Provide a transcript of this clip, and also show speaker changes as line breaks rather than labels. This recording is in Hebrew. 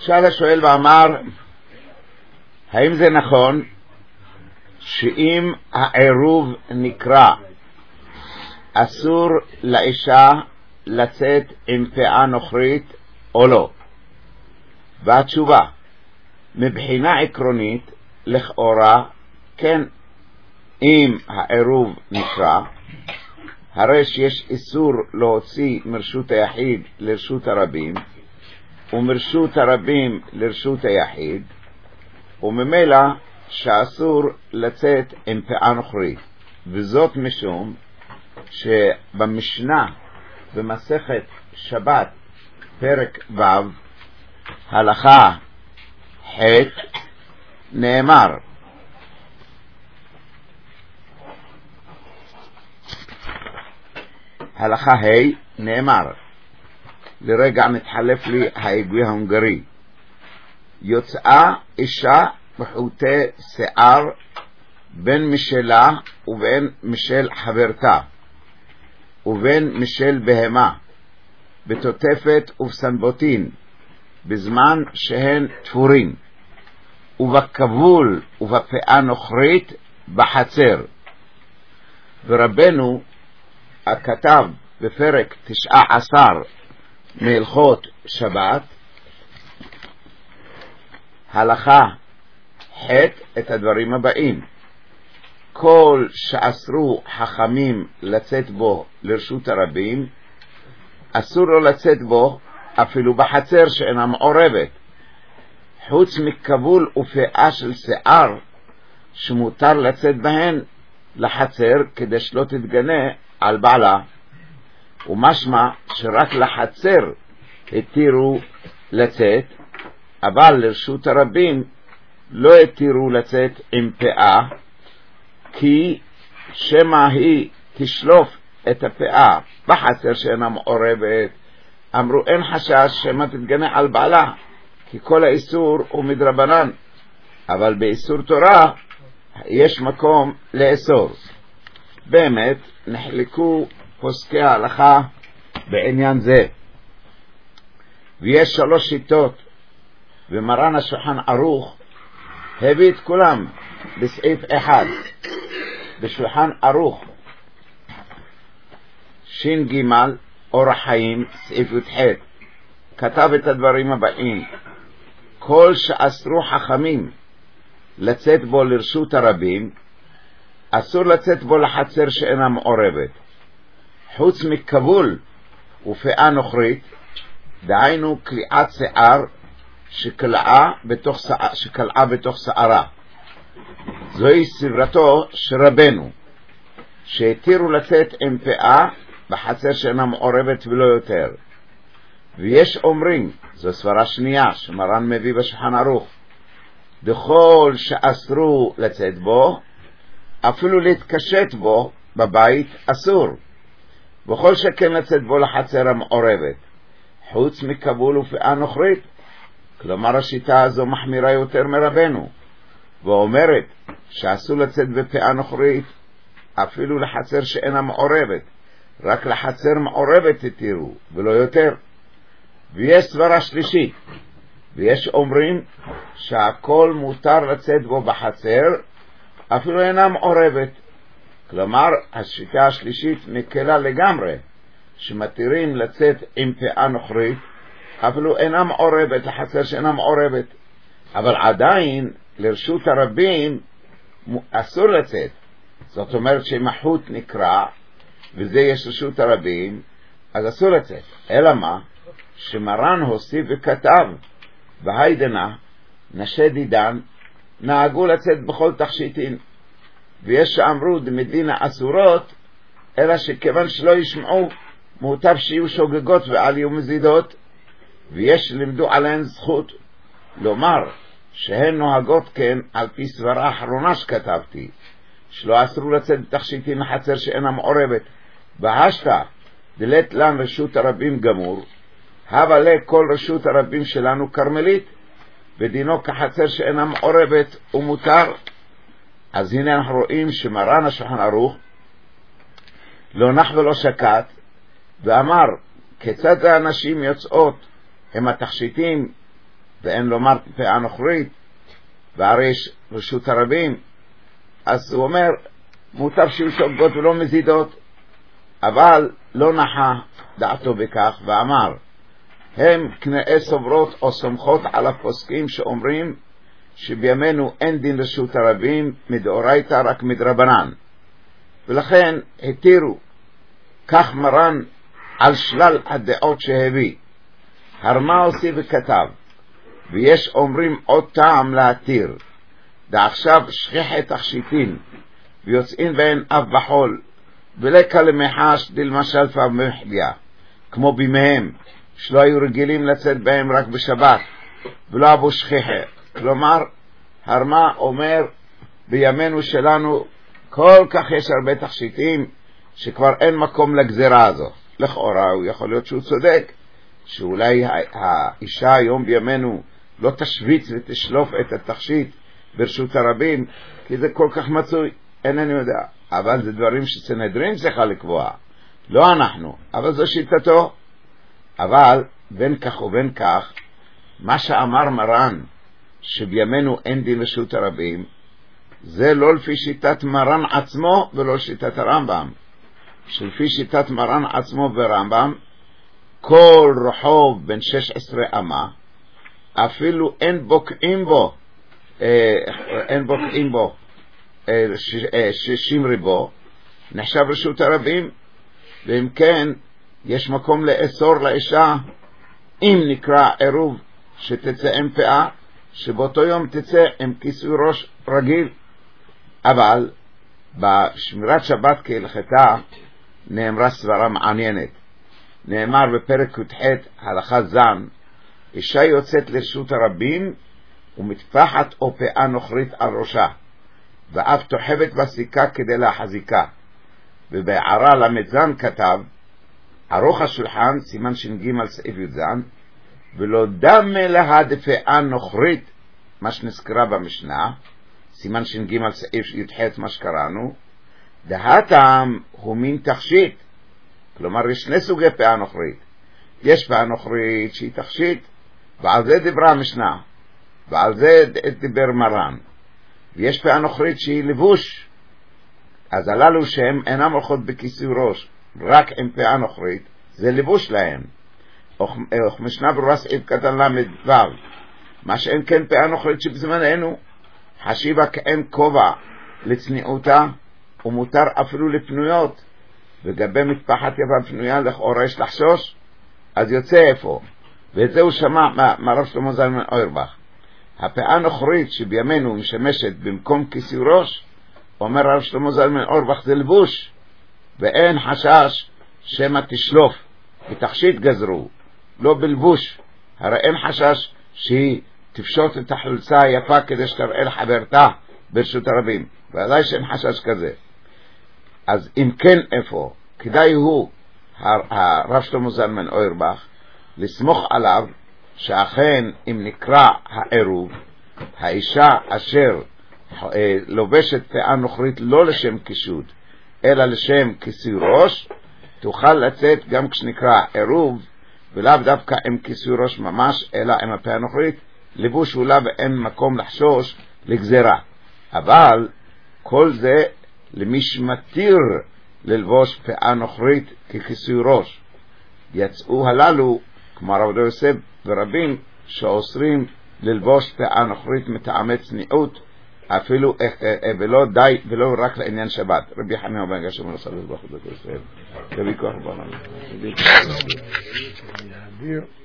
שאל השואל ואמר, האם זה נכון שאם העירוב נקרא אסור לאישה לצאת עם פאה נוכרית או לא? והתשובה, מבחינה עקרונית לכאורה כן. אם העירוב נקרא, הרי שיש איסור להוציא מרשות היחיד לרשות הרבים ומרשות הרבים לרשות היחיד, וממילא שאסור לצאת עם פאה נוכרית. וזאת משום שבמשנה במסכת שבת פרק ו' הלכה ח' נאמר, הלכה ה' נאמר, לרגע מתחלף לי העיגוי ההונגרי, יוצאה אישה בחוטי שיער בין משלה ובין משל חברתה ובין משל בהמה בתותפת ובסנבוטין בזמן שהן תפורין, ובכבול ובפאה נוכרית בחצר. ורבנו הכתב בפרק 19 מהלכות שבת הלכה ח' את הדברים הבאים: כל שאסרו חכמים לצאת בו לרשות הרבים, אסור לו לצאת בו אפילו בחצר שאינה מעורבת, חוץ מכבול ופאה של שיער שמותר לצאת בהן לחצר כדי שלא תתגנה על בעלה. ומשמע שרק לחצר התירו לצאת, אבל לרשות הרבים לא התירו לצאת עם פאה, כי שמה היא תשלוף את הפאה בחצר שאינה מעורבת. אמרו אין חשש שמה תתגנה על בעלה, כי כל האיסור הוא מדרבנן, אבל באיסור תורה יש מקום לאסור. באמת נחלקו פוסקי ההלכה בעניין זה, ויש 3 שיטות, ומרן השולחן ערוך הביא את כולם בסעיף 1 בשולחן ערוך ש"ג אורח חיים סעיף י"ח, כתב את הדברים הבאים: כל שאסרו חכמים לצאת בו לרשות הרבים, אסור לצאת בו לחצר שאינה מעורבת, חוץ מכבול ופאה נוכרית, דהיינו קליעת שיער שקלעה בתוך שערה. זוהי סברתו של רבנו, שהתירו לצאת עם פאה בחצר שאינה מעורבת ולא יותר. ויש אומרים, זו סברה שנייה שמרן מביא בשולחן ערוך, דכל שאסרו לצאת בו, אפילו להתקשט בו בבית אסור, בכל שכן לצאת בו לחצר המעורבת, חוץ מכבול ופאה נוכרית. כלומר השיטה הזו מחמירה יותר מרבנו, ואומרת שאסור לצאת בפאה נוכרית אפילו לחצר שאינה מעורבת, רק לחצר מעורבת תתירו ולא יותר. ויש סברה שלישית, ויש אומרים שהכל מותר לצאת בו בחצר אפילו אינה מעורבת. כלומר השיטה השלישית מקלה לגמרי, שמתירים לצאת עם פאה נוכרית אפילו אינה מעורבת לחצר שאינה מעורבת, אבל עדיין לרשות הרבים אסור לצאת. זאת אומרת שאם החוט נקרא וזה יש רשות הרבים, אז אסור לצאת. אלא מה? שמרן הוסיף וכתב בהיידנה נשי דידן נהגו לצאת בכל תכשיטין, ויש שאמרו דמדינה אסורות, אלא שכיוון שלא ישמעו מוטב שיהיו שוגגות ועל יהיו מזידות, ויש לימדו עליהן זכות לומר שהן נוהגות כן על פי סברה האחרונה שכתבתי, שלא אסרו לצאת בתכשיטין לחצר שאינה מעורבת. בהשתה דלת לן רשות הרבים גמור, הווה לכל רשות הרבים שלנו קרמלית, ודינו כחצר שאינה מעורבת ומותר. אז הנה אנחנו רואים שמרן השולחן ערוך לא נח ולא שקט, ואמר כיצד האנשים יוצאות עם התכשיטים ואין לומר פאה נוכרית, והרי יש רשות הרבים, אז הוא אומר, מותר שיהיו שוגות ולא מזידות, אבל לא נחה דעתו בכך, ואמר, הם כנאי סוברות או סומכות על הפוסקים שאומרים שבימינו אין דין רשות הרבים מדאורייתא רק מדרבנן, ולכן התירו. כך מרן על שלל הדעות שהביא. הרמה הוסיף וכתב, ויש אומרים עוד טעם להתיר, דעכשיו שכיחי תכשיטין ויוצאים בהן אף בחול, ולקה למחש דלמשל ומחביה, כמו בימיהם שלא היו רגילים לצאת בהם רק בשבת ולא אבו שכיחי. כלומר, הרמה אומר בימינו שלנו כל כך יש הרבה תכשיטים שכבר אין מקום לגזרה הזו. לכאורה הוא יכול להיות שהוא צודק, שאולי האישה היום בימינו לא תשוויץ ותשלוף את התכשיט ברשות הרבים, כי זה כל כך מצוי, אינני יודע. אבל זה דברים שסנהדרין צריכה לקבוע, לא אנחנו, אבל זו שיטתו. אבל בין כך ובין כך, מה שאמר מרן שבימינו אין דין רשות הרבים, זה לא לפי שיטת מרן עצמו ולא שיטת הרמב"ם. שלפי שיטת מרן עצמו ורמב"ם, כל רחוב בין 16 אמה, אפילו אין בוקעים בו 60 ריבו, נחשב רשות הרבים. ואם כן, יש מקום לאסור לאישה, אם נקרא עירוב, שתצא עם פאה, שבאותו יום תצא עם כיסוי ראש רגיל. אבל בשמירת שבת כהלכתה נאמרה סברה מעניינת. נאמר בפרק י"ח הלכה זן, אישה יוצאת לרשות הרבים ומטפחת או פאה נוכרית על ראשה, ואף תוחבת בסיכה כדי להחזיקה. ובהערה למדזן כתב, ערוך השולחן סימן ש"ג סעיף י"ז, ולא דמה לה דפאה נוכרית, מה שנזכרה במשנה, סימן ש"ג סעיף י"ח מה שקראנו, דהתם הוא מין תכשיט. כלומר יש שני סוגי פאה נוכרית, יש פאה נוכרית שהיא תכשיט, ועל זה דיברה המשנה, ועל זה דיבר מרן, ויש פאה נוכרית שהיא לבוש. אז הללו שהם אינם הולכות בכיסוי ראש, רק עם פאה נוכרית, זה לבוש להם. משנה ברורה סעיף קטן למ"ו, מה שאין כן פאה נוכרית שבזמננו חשיבה כאין כובע לצניעותה, ומותר אפילו לפנויות. וגבי מטפחת יפה פנויה לכאורה יש לחשוש, אז יוצא איפה. ואת זה הוא שמע מהרב שלמה זלמן אוירבך. הפאה נוכרית שבימינו משמשת במקום כיסוי ראש, אומר הרב שלמה זלמן אוירבך, זה לבוש, ואין חשש שמא תשלוף, ותכשיט גזרו, לא בלבוש. הרי אין חשש שהיא תפשוט את החולצה היפה כדי שתראה לחברתה ברשות הרבים, ועדיין שאין חשש כזה. אז אם כן איפה, כדאי הוא, הרב שלמה זלמן אוירבך, לסמוך עליו שאכן אם נקרא העירוב, האישה אשר לובשת פאה נוכרית לא לשם קישוט, אלא לשם כיסוי ראש, תוכל לצאת גם כשנקרא עירוב, ולאו דווקא עם כיסוי ראש ממש, אלא עם הפאה נוכרית, לבוש אולי ואין מקום לחשוש לגזרה. אבל כל זה למי שמתיר ללבוש פאה נוכרית ככיסוי ראש. יצאו הללו, כמו הרב יוסף ורבים, שאוסרים ללבוש פאה נוכרית מטעמי צניעות, אפילו ולא די ולא רק לעניין שבת. רבי חנינא בן גרשום רס"ל בחודש ישראל. רבי כוח בנה.